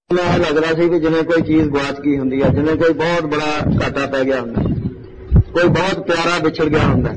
लगता सी भी जिवें कोई चीज गुआच गई हुंदी है, जिवें कोई बहुत बड़ा घाटा पै गया हुंदा, कोई बहुत प्यारा विछड़ गया हुंदा।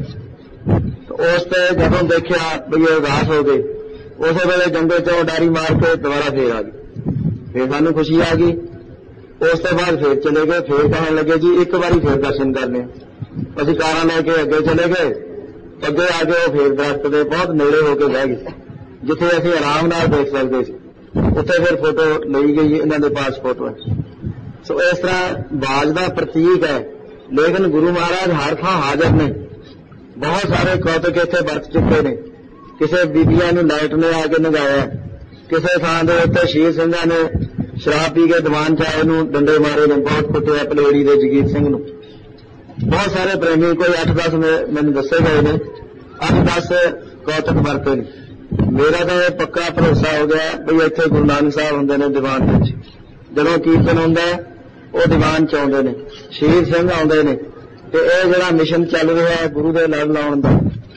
तो उस ते जदों देखिया भी ये उदास हो गए, उस वेले जंगल चों डारी मार के दोबारा फिर आ गई, फिर सानू खुशी आ गई। उस तो बाद फिर चले गए, फिर कहने लगे जी एक बारी फिर दर्शन करने। असीं कारां लैके अगे चले गए, अगे आके वो फिर दरख्त के बहुत नेड़े होकर बह गए, जिथे असीं आराम नाल देख सकते सी। उत्थे फिर फोटो ली गई, इन्हां दे पास फोटो है। सो इस तरह बाज का प्रतीक है, लेकिन गुरु महाराज हर थां हाजिर ने। बहुत सारे कौतक इत्थे बरत चुके ने। किसी बीबियां नूं लाइट ने आके नगाया, किसी थां दे उत्ते शीर सिंघां ने शराब पी के दीवान चाहे नूं डंडे मारे ने, बहुत कुटिया पलेड़ी दे जगीर सिंह नूं। बहुत सारे प्रेमी कोई 8-10 मैनूं दस्से गए ने, 8-10 कौतक बरते ने। मेरा तो यह पक्का भरोसा हो गया भी इत्थे गुरु नानक साहब हुंदे ने दीवान विच, जदों कीर्तन हुंदा है वो दीवान च आउंदे ने, शीर सिंह आउंदे ने। ते इह जिहड़ा मिशन चल रहा है गुरु दे लड़ लाउण दा,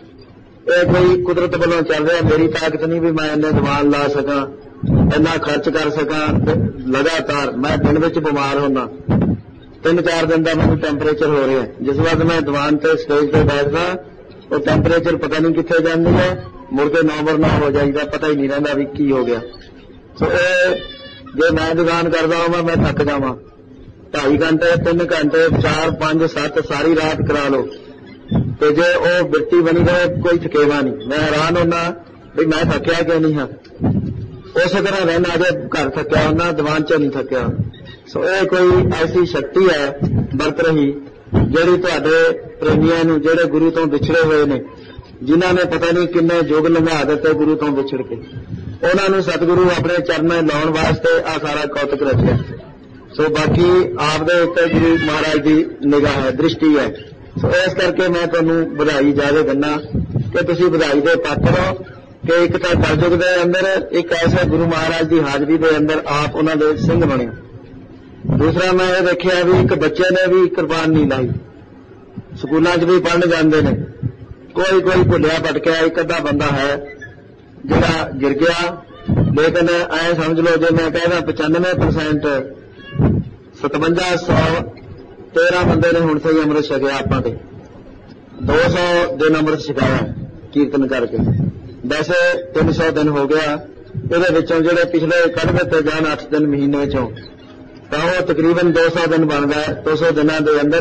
यह कोई कुदरत वालों चल रहा, मेरी ताकत नहीं भी मैं इन्ने दीवान ला सकां, इन्ना खर्च कर सकां। लगातार मैं दिन विच बीमार होना, 3-4 दिन का मैनूं टैंपरेचर हो रहा है। जिस वक्त मैं दीवान ते स्टेज पर बैठदा वो टैंपरेचर पता नहीं कित्थे जांदी है, मुड़ के 9/9 हो जाएगा, पता ही नहीं रहिंदा भी की हो गया। सो जे मैं दीवान करदा होवां मैं थक जावां, 2.5 घंटे 3 घंटे 4 5 7 सारी रात करा लो, तो जे वो बिरती बनी रहे कोई थकेवा नहीं। मैं हैरान होना भी मैं थकिया क्यों नहीं हाँ, उस तरह रहना जे घर थकिया होना, दीवान च नहीं थकिया। सो ये कोई ऐसी शक्ति है बरत रही जिहड़ी तुहाडे प्रेमियां नूं, जिहड़े गुरु तो विछड़े हुए ने, जिन्हां ने पता नहीं किन्ने युग लंघा दिते गुरु तो विछड़ के, उन्हां नूं सतगुरु अपने चरणों लाउण वास्ते आ सारा कौतक रचिया। सो बाकी आप दे उत्ते गुरु महाराज की निगाह है, दृष्टि है। सो इस करके मैं तुहानूं बधाई जावे दिंदा कि तुसीं बधाई दे पात्र हो कि एक तां कलयुग दे अंदर एक ऐसे गुरु महाराज की हाजरी के अंदर आप उन्हां दे सिंह बने। दूसरा मैं ये देखिया भी एक बच्चे ने भी कृपान नहीं लाई, स्कूलों च भी पढ़न जाते हैं, कोई भुलिया भटकिया एक अद्धा बंदा है जिहड़ा गिर गया। लेकिन ऐ समझ लो जे मैं कहना 95% 5713 बंदे ने हुण सही अमृत छकिया, आपां ते 200 दिन अमृत छकाया कीर्तन करके। वैसे 300 दिन हो गया, इहदे विचों जिहड़े पिछले कढ़ दित्ते जाण 8 दिन महीने चों, तो वह तकरीबन 200 दिन बनता है। 200 दिनों के अंदर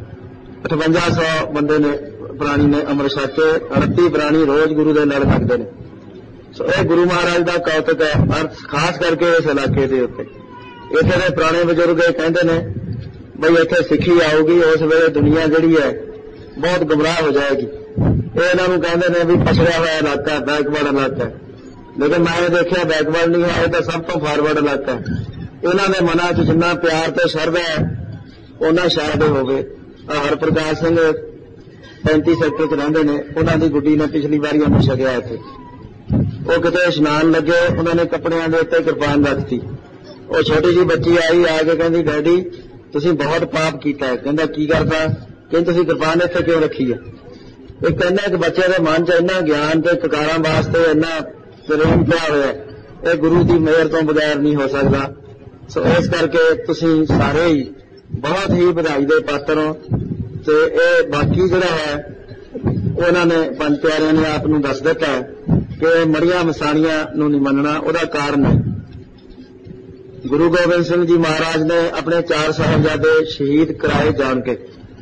5800 बंदे ने प्राणी ने अमृत छक के 38 प्राणी रोज गुरु के लड़ लगते हैं। सो यह गुरु महाराज का कौतक है, और खास करके इस इलाके के उत्ते इत्थे दे पुराने बजुर्ग कहते हैं बई इत्थे सिक्खी आऊगी, उस वेले दुनिया जिहड़ी है बहुत गुमराह हो जाएगी। ये इन्हां नूं कहंदे ने भी पछड़िया हुआ इलाका है, बैकवर्ड इलाका है। लेकिन मैं देखिया बैकवर्ड नहीं है, यह तो सब तो फॉरवर्ड इलाका है। इन्हां दे मनां च जिन्ना प्यार ते शरधा है उन्ना शायद होवे। हरप्रकाश सिंह 35 सैक्टर च रहिंदे ने, उन्हां दी गुड्डी ने पिछली वारी अमृत छकिया इत्थे। वो किते इशनान लगे, उन्होंने कपड़ियां दे उत्ते किरपान रखती। वो छोटी जी बच्ची आई आके कहंदी डैडी तुसीं बहुत पाप कीता है। कहंदा की करता? कहंदी तुसीं किरपान इत्थे क्यों रखी है? एक कहना कि बच्चे के मन च इन्ना ज्ञान ते ककारां वास्ते इन्ना प्रेम पिया होया, ये गुरु की मेहर तो बगैर नहीं हो सकता। सो इस करके तुसीं सारे ही बहुत ही बधाई दे पात्र हो। ते ये बाकी जिहड़ा है उन्होंने पंज प्यारिਆਂ ने आप नूं दस दिता है कि मड़ियां मसाणियां नूं नहीं मनना, उहदा कारण है गुरु गोबिंद सिंह जी महाराज ने अपने 4 साहिबजादे शहीद कराए जान के।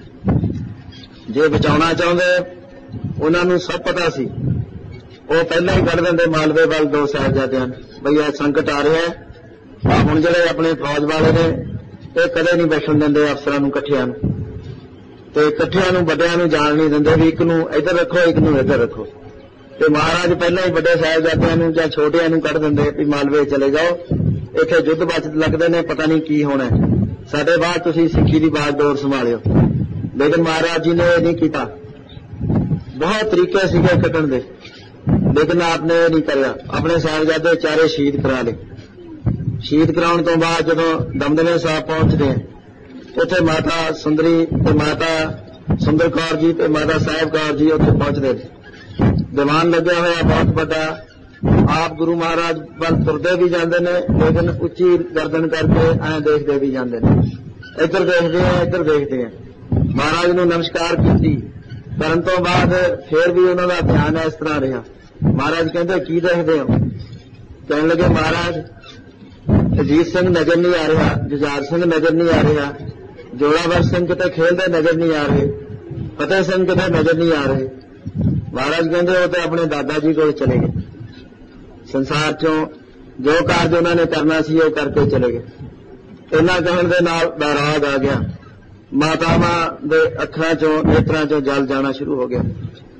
जे बचाउणा चाहुंदे उन्हां नूं सब पता सी, वो पहले ही कढ़ दिंदे मालवे वाल 2 साहिबजादियां बई यह संकट आ रहा है। हुण जिहड़े अपने फौज वाले ने ये कदे नहीं बैठण दिंदे अफसरां नूं इकट्ठिआं नूं, ते इकट्ठिआं नूं वड्डिआं नूं जाण नहीं दिंदे भी एक नूं इधर रखो एक नूं इधर रखो। ते महाराज पहले ही वड्डे साहिबजादिआं नूं जां छोटिआं नूं कढ़ दिंदे भी मालवे चले जाओ, इत्थे युद्ध बचत लगदे ने, पता नहीं की होना है, साडे बाद तुसीं सिੱਖੀ दी बागडोर संभालिओ। लेकिन महाराज जी ने यह नहीं किया। बहुत तरीके सीगे कट्टण दे, लेकिन आपने यह नहीं करिया। अपने साहिबजादे चारे शहीद करा ले। शहीद कराने तो बाद जदों दमदमे साहब पहुंचते हैं, उत्थे माता सुंदरी ते माता सुंदर कौर जी ते माता साहिब कौर जी उत्थे पहुंचते। दीवान लग्या होया बहुत बड़ा, ਆਪ ਗੁਰੂ ਮਹਾਰਾਜ ਵੱਲ ਤੁਰਦੇ ਵੀ ਜਾਂਦੇ ਨੇ, ਲੇਕਿਨ ਉੱਚੀ ਗਰਦਨ ਕਰਕੇ ਐਂ ਦੇਖਦੇ ਵੀ ਜਾਂਦੇ ਨੇ, ਇੱਧਰ ਦੇਖਦੇ ਆ ਇੱਧਰ ਦੇਖਦੇ ਆ। ਮਹਾਰਾਜ ਨੂੰ ਨਮਸਕਾਰ ਕੀਤੀ, ਕਰਨ ਤੋਂ ਬਾਅਦ ਫੇਰ ਵੀ ਉਹਨਾਂ ਦਾ ਧਿਆਨ ਇਸ ਤਰ੍ਹਾਂ ਰਿਹਾ। ਮਹਾਰਾਜ ਕਹਿੰਦੇ ਕੀ ਦੇਖਦੇ ਹੋ? ਕਹਿਣ ਲੱਗੇ ਮਹਾਰਾਜ ਅਜੀਤ ਸਿੰਘ ਨਜ਼ਰ ਨਹੀਂ ਆ ਰਿਹਾ, ਜੁਝਾਰ ਸਿੰਘ ਨਜ਼ਰ ਨਹੀਂ ਆ ਰਿਹਾ, ਜੋਰਾਵਰ ਸਿੰਘ ਕਿਤੇ ਖੇਲਦੇ ਨਜ਼ਰ ਨਹੀਂ ਆ ਰਹੇ, ਫਤਿਹ ਸਿੰਘ ਕਿਤੇ ਨਜ਼ਰ ਨਹੀਂ ਆ ਰਹੇ। ਮਹਾਰਾਜ ਕਹਿੰਦੇ ਉਹ ਤੇ ਆਪਣੇ ਦਾਦਾ ਜੀ ਕੋਲ ਚਲੇ ਗਏ, ਸੰਸਾਰ ਚੋਂ ਜੋ ਕਾਰਜ ਉਹਨਾਂ ਨੇ ਕਰਨਾ ਸੀ ਉਹ ਕਰਕੇ ਚਲੇ ਗਏ। ਇਹਨਾਂ ਕਹਿਣ ਦੇ ਨਾਲ ਰਾਗ ਆ ਗਿਆ, ਮਾਤਾਵਾਂ ਦੇ ਅੱਖਾਂ ਚੋਂ ਨੇਤਰਾਂ ਚੋਂ ਜਲ ਜਾਣਾ ਸ਼ੁਰੂ ਹੋ ਗਿਆ।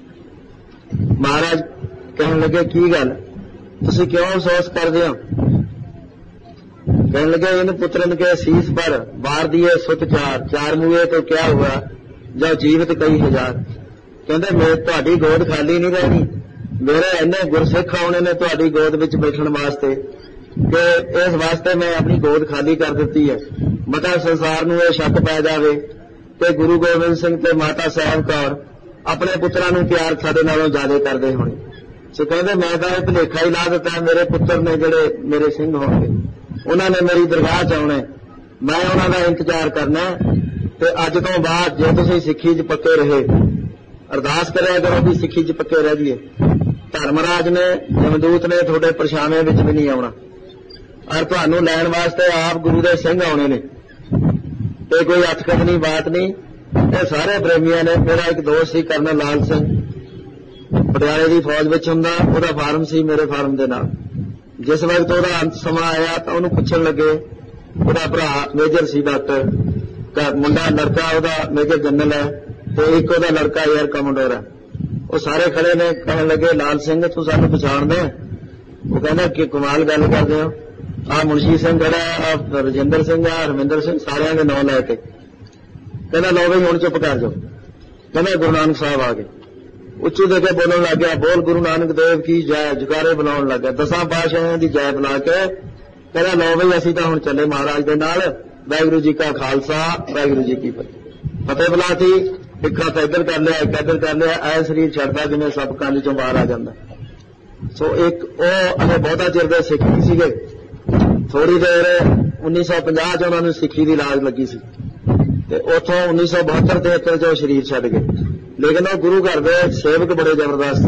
ਮਹਾਰਾਜ ਕਹਿਣ ਲੱਗੇ ਕੀ ਗੱਲ, ਤੁਸੀਂ ਕਿਉਂ ਅਫਸੋਸ ਕਰਦੇ ਹੋ? कहने लगे इन पुत्रन के शीश पर बार दिए सुत चार, चार मुए तो क्या हुआ जो जीवित कई हजार। कहते मैं तुहाडी गोद खाली नहीं रहनी, मेरे इन्ने गुरसिख आने ने तुहाडी गोद विच बैठण वास्ते कि इस वास्ते मैं अपनी गोद खाली कर दी है। मता संसार नूं यह शक पै जावे कि गुरु गोबिंद सिंह ते माता साहब कौर अपने पुत्रां नूं प्यार साडे नालों ज्यादा करदे होणे। सो कहते मैं तां इह भुलेखा ही ला दिता, मेरे पुत्र ने जिहड़े मेरे सिंह होणगे उन्होंने मेरी दरगाह च आउणा, मैं उन्हां दा इंतजार करना। ते अज तो बाद जे तुसीं सिੱਖੀ च पक्के रहे, अरदास करिया करो भी सिੱਖੀ च पक्के रह जाइए। धर्मराज ने जमदूत ने तुहाडे परछावें विच भी नहीं आउणा, और तुहानूं लैण वास्ते आप गुरु दे सिंह आउणे ने। ये कोई अथकथनी बात नहीं, ये सारे प्रेमियां ने। मेरा एक दोस्त सी करनल लाल सिंह, पटियाले दी फौज विच हुंदा, उहदा फार्म सी मेरे फार्म दे नाल। जिस वक्त ਉਹਦਾ अंत समा आया तो ਉਹਨੂੰ ਪੁੱਛਣ ਲੱਗੇ, ਉਹਦਾ ਭਰਾ ਮੇਜਰ ਸੀ ਡਾਕਟਰ, ਮੁੰਡਾ ਲੜਕਾ ਉਹਦਾ ਮੇਜਰ ਜਨਰਲ ਹੈ ਤੇ ਇੱਕ ਉਹਦਾ ਲੜਕਾ 에ਅਰ ਕਮਾਂਡਰ ਹੈ। ਉਹ ਸਾਰੇ ਖੜੇ ਨੇ, ਕਹਿਣ ਲੱਗੇ ਲਾਲ ਸਿੰਘ ਤੂੰ ਸਾਨੂੰ ਪਛਾਣਦਾ? ਉਹ ਕਹਿੰਦਾ ਕਿ ਕਮਾਲ ਗੱਲ ਕਰਦੇ ਹੋ, ਆਹ ਮੁਨਸ਼ੀ ਸਿੰਘ ਖੜਾ, ਆਹ ਰਜਿੰਦਰ ਸਿੰਘ ਆ, ਹਰਮਿੰਦਰ ਸਿੰਘ, ਸਾਰਿਆਂ ਦੇ ਨਾਂ ਲੈ ਕੇ ਕਹਿੰਦਾ ਲਓ ਬਈ ਹੁਣ ਚੁੱਪ ਕਰ ਜਾਓ। ਕਹਿੰਦਾ ਗੁਰੂ ਨਾਨਕ ਸਾਹਿਬ ਆ ਗਏ, ਉੱਚੀ ਦੇ ਕੇ ਬੋਲਣ ਲੱਗ ਗਿਆ, ਬੋਲ ਗੁਰੂ ਨਾਨਕ ਦੇਵ ਕੀ ਜੈ, ਜੁਕਾਰੇ ਬੁਲਾਉਣ ਲੱਗਾ, 10 ਪਾਤਸ਼ਾਹਾਂ ਦੀ ਜੈ ਬੁਲਾ ਕੇ ਕਹਿੰਦਾ ਲਓ ਬਈ ਅਸੀਂ ਤਾਂ ਹੁਣ ਚੱਲੇ ਮਹਾਰਾਜ ਦੇ ਨਾਲ, ਵਾਹਿਗੁਰੂ ਜੀ ਕਾ ਖਾਲਸਾ ਵਾਹਿਗੁਰੂ ਜੀ ਕੀ ਫਤਿਹ। ਫਤਿਹ ਬੁਲਾਤੀ, ਇੱਕ ਹੱਥ ਇੱਧਰ ਕਰ ਲਿਆ, ਇੱਕ ਇੱਧਰ ਕਰ ਲਿਆ, ਐ ਸਰੀਰ ਛੱਡਦਾ ਜਿਵੇਂ ਸੱਪ ਕੰਨ ਚੋਂ ਬਾਹਰ ਆ ਜਾਂਦਾ। ਸੋ ਇੱਕ ਉਹ ਅਜੇ ਬਹੁਤਾ ਚਿਰ ਦੇ ਸਿੱਖ ਨਹੀਂ ਸੀਗੇ, ਥੋੜੀ ਦੇਰ 1950 ਚ ਉਹਨਾਂ ਨੂੰ ਸਿੱਖੀ ਦੀ ਲਾਜ ਲੱਗੀ ਸੀ ਤੇ ਉੱਥੋਂ 1972-73 ਚ ਉਹ ਸਰੀਰ ਛੱਡ ਗਏ। लेकिन वो गुरु घर के सेवक बड़े जबरदस्त,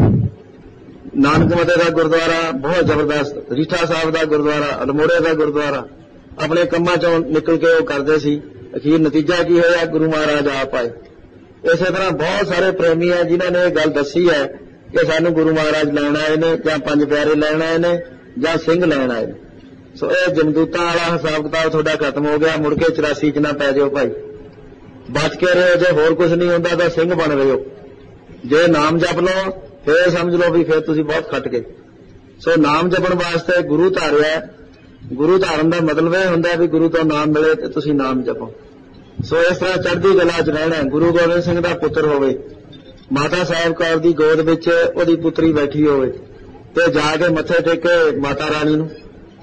नानक मते का गुरुद्वारा बहुत जबरदस्त, रीठा साहब का गुरुद्वारा, अल्मोड़े का गुरुद्वारा, अपने कम्मां चों निकल के वो करते सी। अखीर नतीजा की होया, गुरु महाराज आप आए। इस तरह बहुत सारे प्रेमी है जिन्हों ने गल दसी है कि सानू गुरु महाराज लैण आए ने, जां पंज प्यारे लैण आए ने, जां सिंह लैण आए ने। सो ये जमदूतां वाला हिसाब किताब तुहाडा खत्म हो गया, मुड़ के 84 च ना पै जाओ भाई, बच के रहो। जे होर कुछ नहीं होंदा तो सिंह बन रहे हो, जे नाम जप लो फिर समझ लो भी फिर तुसीं बहुत खट गए। सो नाम जपण वास्ते गुरु धारिया, गुरु धारन का मतलब यह हुंदा भी गुरु तो नाम मिले तो तुसीं नाम जपो। सो इस तरह चढ़दी कला च रहना। गुरु गोबिंद सिंह का पुत्र होवे, माता साहब कौर दी गोद विच ओहदी पुत्री बैठी होवे ते जाके मत्थे टेके माता रानी नूं,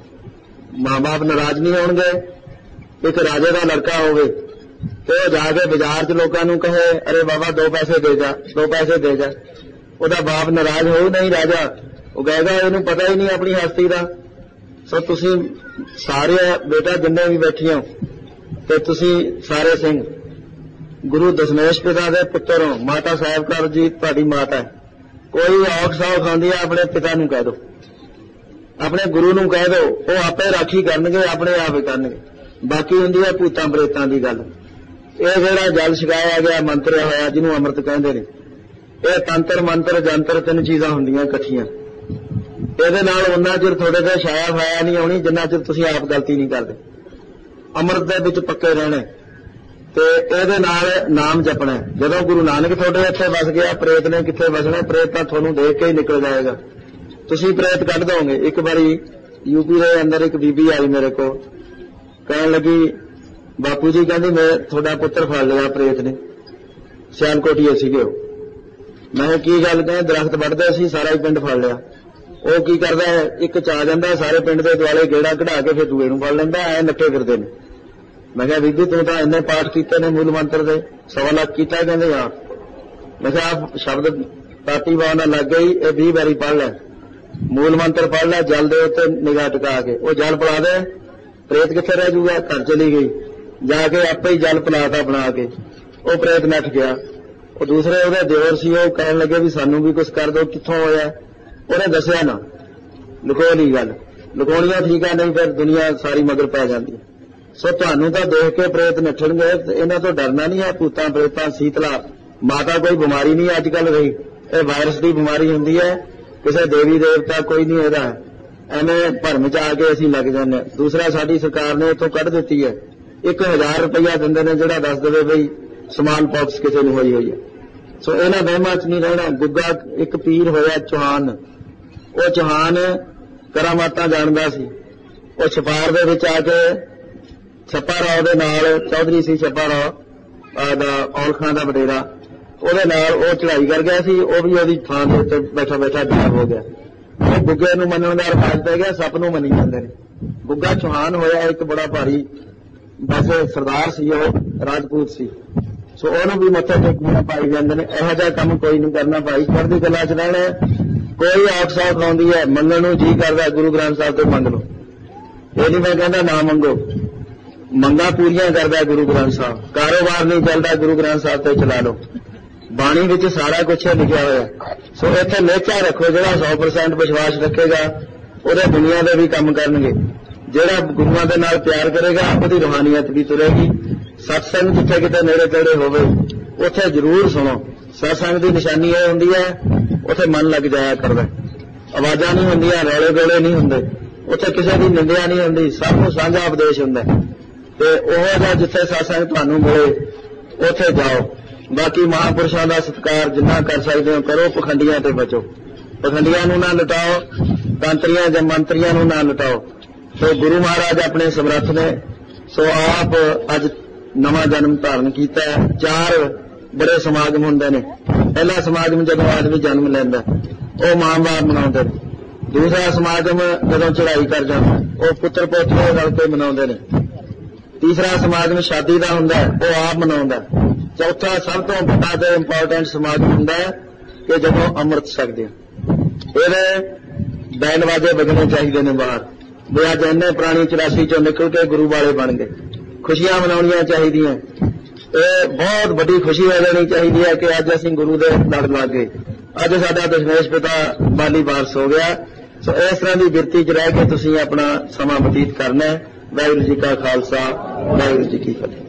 मां बाप नाराज नहीं होणगे। एक राजे का लड़का होवे तो जाके बाजार च लोगों नूं कहे अरे बाबा 2 पैसे दे जा, 2 पैसे दे जा, ਉਹਦਾ बाप नाराज हो नहीं राजा, वो कहेगा इहनूं पता ही नहीं अपनी हस्ती का। सो तुसीं सारे बेटा जिन्ने भी बैठे हो ते तुसीं सारे सिंह गुरु दशमेश पिता दे पुत्र हो, माता साहब कौर जी तुहाडी माता है, कोई औख सौख आउंदी है अपने पिता नूं कह दो, अपने गुरु नूं कह दो, वो आपे राखी करनगे, अपने आप ही करनगे। बाकी हुंदी है भूतां प्रेतां दी गल। ਇਹ ਜਿਹੜਾ ਜਲ ਛਕਾਇਆ ਗਿਆ ਮੰਤਰ ਹੋਇਆ ਜਿਹਨੂੰ ਅੰਮ੍ਰਿਤ ਕਹਿੰਦੇ ਨੇ, ਇਹ ਤੰਤਰ ਮੰਤਰ ਜੰਤਰ 3 ਚੀਜ਼ਾਂ ਹੁੰਦੀਆਂ ਇਕੱਠੀਆਂ। ਇਹਦੇ ਨਾਲ ਉਹਨਾਂ ਚਿਰ ਤੁਹਾਡੇ ਤੇ ਛਾਇਆ ਹੋਇਆ ਨਹੀਂ ਆਉਣੀ ਜਿੰਨਾ ਚਿਰ ਤੁਸੀਂ ਆਪ ਗਲਤੀ ਨਹੀਂ ਕਰਦੇ। ਅੰਮ੍ਰਿਤ ਦੇ ਵਿੱਚ ਪੱਕੇ ਰਹਿਣਾ ਤੇ ਇਹਦੇ ਨਾਲ ਨਾਮ ਜਪਣਾ। ਜਦੋਂ ਗੁਰੂ ਨਾਨਕ ਤੁਹਾਡੇ ਇੱਥੇ ਵਸ ਗਿਆ, ਪ੍ਰੇਤ ਨੇ ਕਿੱਥੇ ਵਸਣਾ? ਪ੍ਰੇਤ ਤਾਂ ਤੁਹਾਨੂੰ ਦੇਖ ਕੇ ਹੀ ਨਿਕਲ ਜਾਏਗਾ, ਤੁਸੀਂ ਪ੍ਰੇਤ ਕੱਢ ਦੋਗੇ। ਇੱਕ ਵਾਰੀ यूपी के अंदर एक बीबी आई मेरे को, कहने लगी बापू जी कहती मैं थोड़ा पुत्र फड़ लिया प्रेत ने, सियालकोटिए सीगे। मैं की गल कहें दरख्त बढ़ते सी सारा ही पिंड फड़ लिया। वो की करता है एक चा जाता सारे पिंड के दुआले गेड़ा कढ़ा के फिर दूए फड़ लेंदा, ऐ नट्ठे फिरते हैं। मैं क्या बीबी तू तो इन्ने पाठ किए ने मूल मंत्र के 1.25 लाख किया? कहते हाँ। मैं क्या आप शब्द ताती बाना लग गई, ये 20 बारी पढ़ लै। मूल मंत्र पढ़ ला, जल दे उत्ते निगाह टिका के, वो जल पिला दे, प्रेत कित्थे रह जूगा, घर चली गई, जाके आपे ही जल पिलाता बना के, वो प्रेत नठ गया। वो दूसरे उहदे देवर सी, वो कहन लगे भी सानू भी कुछ कर दो, कित्थों होया, उहने दस्सिया ना, लुको ली गल, लुकाउणियां ठीक है, नहीं फिर दुनिया सारी मगर पै जाती। सो तुहानू तां देख के प्रेत नठणगे, इन्हां तो डरना नहीं है। भूतां प्रेतां शीतला माता कोई बीमारी नहीं अजकल रही, ये वायरस की बीमारी हुंदी है, किसी देवी देवता कोई नहीं होता, एवें भरम च आके असीं लग जाने। दूसरा साडी सरकार ने इत्थों कढ दित्ती है, 1000 रुपया दिंदे ने जिहड़ा दस देवे बई समान पॉक्स किसी नूं होई है। सो इन्हां वहमां च नहीं रहना। गुग्गा एक पीर होया चौहान, वो चौहान करामातां जाणदा सी, वो छपार दे विच आके छप्पा राव दे नाल, चौधरी सी छप्पा राव दा औल खां दा वडेरा, ਉਹਦੇ ਨਾਲ ਉਹ ਚੜਾਈ ਕਰ ਗਿਆ ਸੀ, ਉਹ ਵੀ ਉਹਦੀ ਥਾਂ ਦੇ ਉੱਤੇ ਬੈਠਾ ਬੈਠਾ ਗਾਇਬ ਹੋ ਗਿਆ। ਉਹ ਗੁੱਗੇ ਨੂੰ ਮੰਨਣ ਦਾ ਰਿਵਾਜ ਪੈ ਗਿਆ, ਸੱਪ ਨੂੰ ਮੰਨੀ ਜਾਂਦੇ ਨੇ। ਗੁੱਗਾ ਚੌਹਾਨ ਹੋਇਆ ਇੱਕ ਬੜਾ ਭਾਰੀ, ਵੈਸੇ ਸਰਦਾਰ ਸੀ, ਉਹ ਰਾਜਪੂਤ ਸੀ, ਸੋ ਉਹਨੂੰ ਵੀ ਮੱਥੇ ਟੇਕੀਆਂ ਪਾਈ ਜਾਂਦੇ ਨੇ। ਇਹੋ ਜਿਹਾ ਕੰਮ ਕੋਈ ਨਹੀਂ ਕਰਨਾ ਭਾਈ, ਚੜ੍ਹਦੀ ਕਲਾ ਚ ਰਹਿਣਾ। ਕੋਈ ਔਖ ਸੌਖ ਆਉਂਦੀ ਹੈ, ਮੰਗਣ ਨੂੰ ਜੀ ਕਰਦਾ, ਗੁਰੂ ਗ੍ਰੰਥ ਸਾਹਿਬ ਤੋਂ ਮੰਗ ਲਓ। ਇਹ ਨਹੀਂ ਮੈਂ ਕਹਿੰਦਾ ਨਾ ਮੰਗੋ, ਮੰਗਾਂ ਪੂਰੀਆਂ ਕਰਦਾ ਗੁਰੂ ਗ੍ਰੰਥ ਸਾਹਿਬ। ਕਾਰੋਬਾਰ ਨਹੀਂ ਚੱਲਦਾ, ਗੁਰੂ ਗ੍ਰੰਥ ਸਾਹਿਬ ਤੇ ਚਲਾ ਲਓ। ਬਾਣੀ ਵਿੱਚ ਸਾਰਾ ਕੁਝ ਲਿਖਿਆ ਹੋਇਆ। ਸੋ ਇੱਥੇ ਲੇਖਾ ਰੱਖੋ, ਜਿਹੜਾ 100% ਵਿਸ਼ਵਾਸ ਰੱਖੇਗਾ ਉਹਦੇ ਦੁਨੀਆ ਦੇ ਵੀ ਕੰਮ ਕਰਨਗੇ। ਜਿਹੜਾ ਗੁਰੂਆਂ ਦੇ ਨਾਲ ਪਿਆਰ ਕਰੇਗਾ ਉਹਦੀ ਰੂਹਾਨੀਅਤ ਵੀ ਤੁਰੇਗੀ। ਸਤਸੰਗ ਜਿੱਥੇ ਕਿਤੇ ਨੇੜੇ ਤੇੜੇ ਹੋਵੇ ਉੱਥੇ ਜ਼ਰੂਰ ਸੁਣੋ। ਸਤਸੰਗ ਦੀ ਨਿਸ਼ਾਨੀ ਇਹ ਹੁੰਦੀ ਹੈ ਉੱਥੇ ਮਨ ਲੱਗ ਜਾਇਆ ਕਰਦਾ, ਆਵਾਜ਼ਾਂ ਨਹੀਂ ਹੁੰਦੀਆਂ, ਰੌਲੇ ਗੋਲੇ ਨਹੀਂ ਹੁੰਦੇ, ਉੱਥੇ ਕਿਸੇ ਦੀ ਨਿੰਦਿਆ ਨਹੀਂ ਹੁੰਦੀ, ਸਭ ਨੂੰ ਸਾਂਝਾ ਉਪਦੇਸ਼ ਹੁੰਦਾ। ਤੇ ਉਹ ਜਿਹਾ ਜਿੱਥੇ ਸਤਸੰਗ ਤੁਹਾਨੂੰ ਮਿਲੇ ਉੱਥੇ ਜਾਓ। बाकी महापुरुषों का सत्कार जिन्ना कर सकते हो करो, पखंडियां ते बचो, पखंडियां नूं ना लटाओ, तंत्रियां जां मंत्रियां नूं ना लटाओ। तो गुरु महाराज अपने समर्थ ने, सो आप अज नवा जन्म धारण किया है। 4 बड़े समागम हुंदे ने। पहला समागम जदों आदमी जन्म लैंदा वो मां बाप मनाउंदे ने, दूसरा समागम जदों चढ़ाई कर जांदा वो पुत्र पोतरे रल के मनाउंदे ने, तीसरा समागम शादी का हुंदा वो आप मनाउंदा, चौथा सब तो बड़ा तो इंपॉर्टेंट समागम हुंदा है कि जदों अमृत छकदे ये बैंड बाजे बजने चाहिए ने बाहर भी अज इन्ने पुरानी 84 चों निकल के गुरु वाले बन गए। खुशियां मनाउणियां चाहिए, बहुत बड़ी खुशी हो जानी चाहिए है कि अज असीं गुरु दे लड़ लग गए, अज साडा दशमेश पिता बाली वारस हो गया। सो इस तरह की बिरती च रह के तुसीं अपना समा बतीत करना है। वाहिगुरू जी का खालसा, वाहिगुरू जी की फतेह।